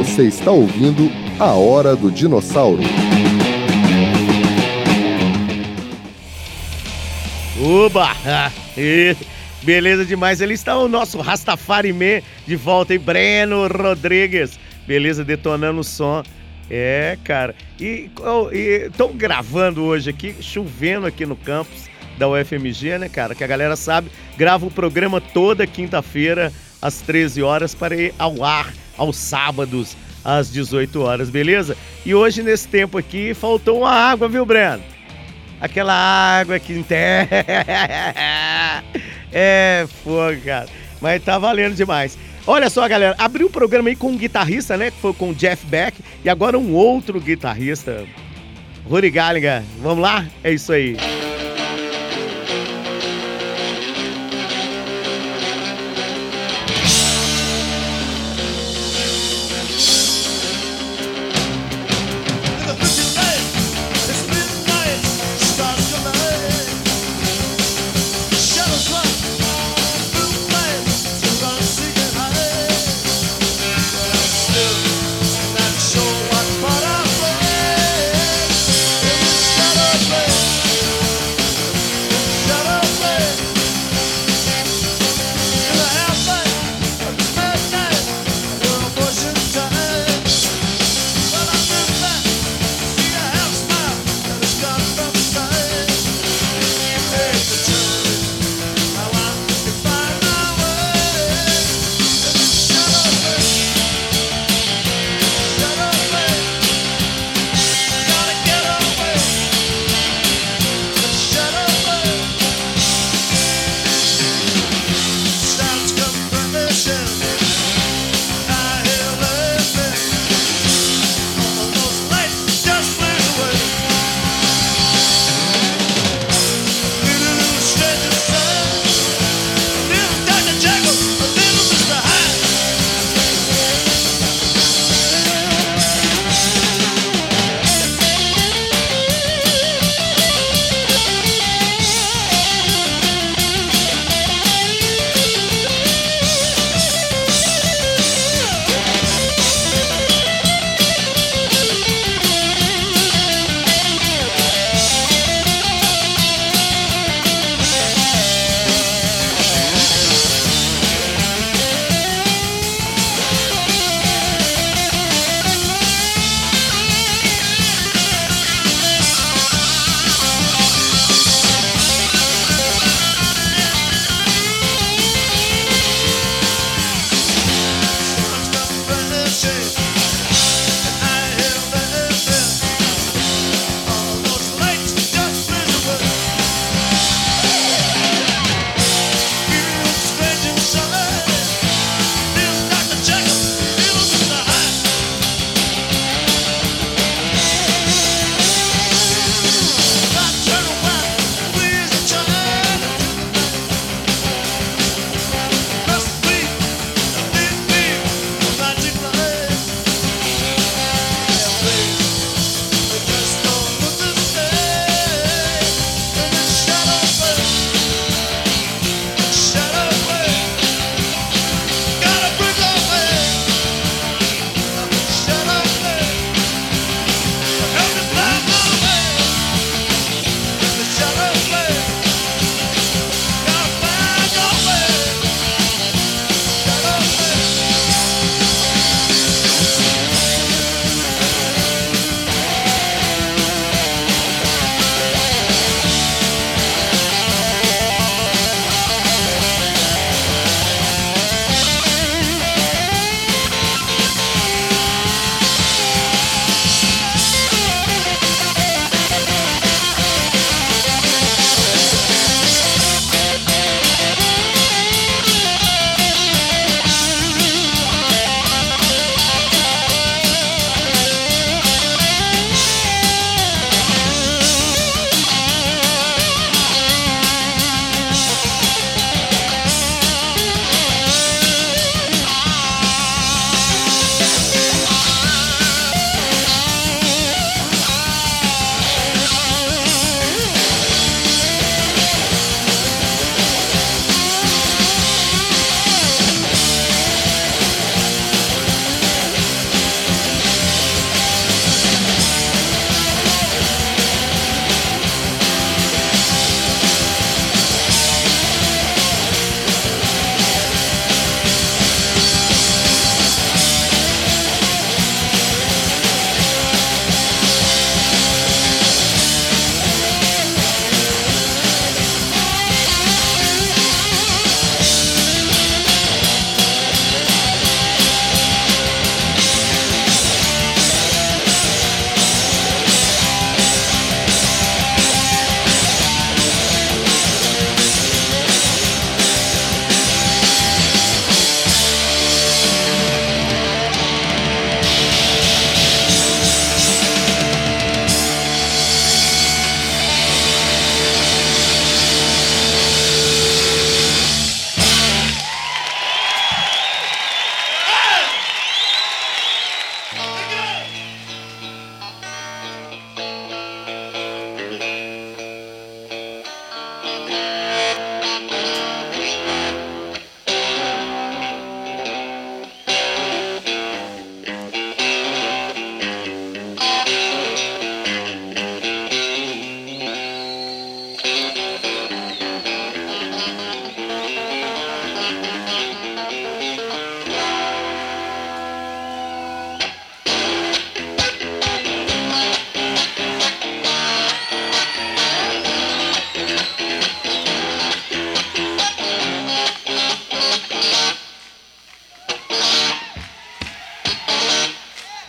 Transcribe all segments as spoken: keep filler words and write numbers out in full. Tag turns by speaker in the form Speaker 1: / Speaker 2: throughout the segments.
Speaker 1: Você está ouvindo A Hora do Dinossauro.
Speaker 2: Oba! Ah, e, beleza demais. Ele está o nosso Rastafari Man de volta, hein? Breno Rodrigues. Beleza, detonando o som. É, cara. E estão gravando hoje aqui, chovendo aqui no campus da U F M G, né, cara? Que a galera sabe, grava o programa toda quinta-feira, às treze horas, para ir ao ar aos sábados, às dezoito horas, beleza? E hoje, nesse tempo aqui, faltou uma água, viu, Breno? Aquela água que enterra. É, fogo, cara. Mas tá valendo demais. Olha só, galera, abriu o programa aí com um guitarrista, né? Que foi com o Jeff Beck. E agora um outro guitarrista, Rudy Gallagher. Vamos lá? É isso aí.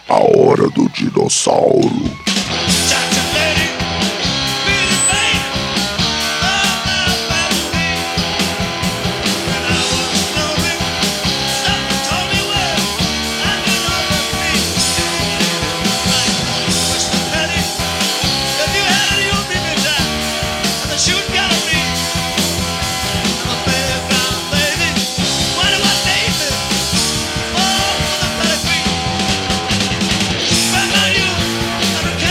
Speaker 1: A hora do dinossauro.
Speaker 3: Bye.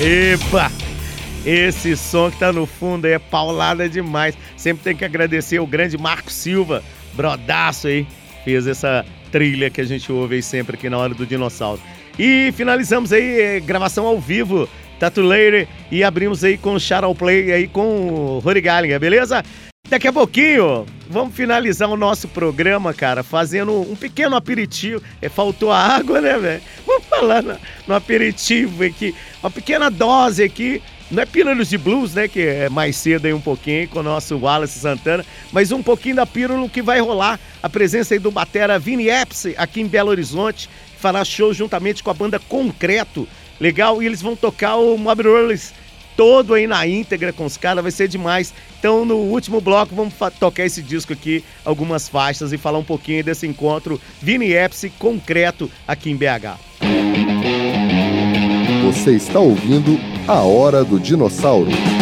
Speaker 2: Epa! Esse som que tá no fundo aí é paulada demais. Sempre tem que agradecer o grande Marco Silva, brodaço aí, fez essa trilha que a gente ouve aí sempre aqui na Hora do Dinossauro. E finalizamos aí, gravação ao vivo, Tattoo Lady, e abrimos aí com o Shadow Play aí com o Rory Gallagher, beleza? Daqui a pouquinho, vamos finalizar o nosso programa, cara, fazendo um pequeno aperitivo. É, faltou a água, né, velho? Vamos falar no, no aperitivo aqui, uma pequena dose aqui. Não é Pílulas de Blues, né, que é mais cedo aí um pouquinho com o nosso Wallace Santana, mas um pouquinho da pílula que vai rolar. A presença aí do batera Vini Epps aqui em Belo Horizonte, fará show juntamente com a banda Concreto. Legal, e eles vão tocar o Mob Rules todo aí na íntegra com os caras, vai ser demais. Então no último bloco vamos tocar esse disco aqui, algumas faixas e falar um pouquinho desse encontro Vini Epps Concreto aqui em B H.
Speaker 3: Você está ouvindo A Hora do Dinossauro.